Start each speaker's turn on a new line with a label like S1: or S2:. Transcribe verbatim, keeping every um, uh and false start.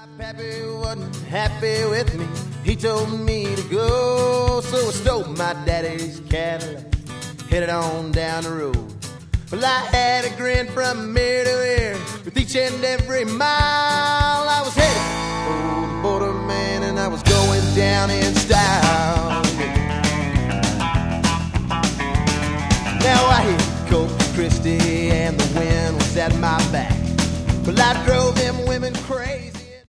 S1: Pappy wasn't happy with me. He told me to go, so I stole my daddy's Cadillac, headed on down the road. Well, I had a grin from ear to ear. With each and every mile I was headed for the border, man, and I was going down in style. Now I hit Corpus Christi and the wind was at my back. Well, I drove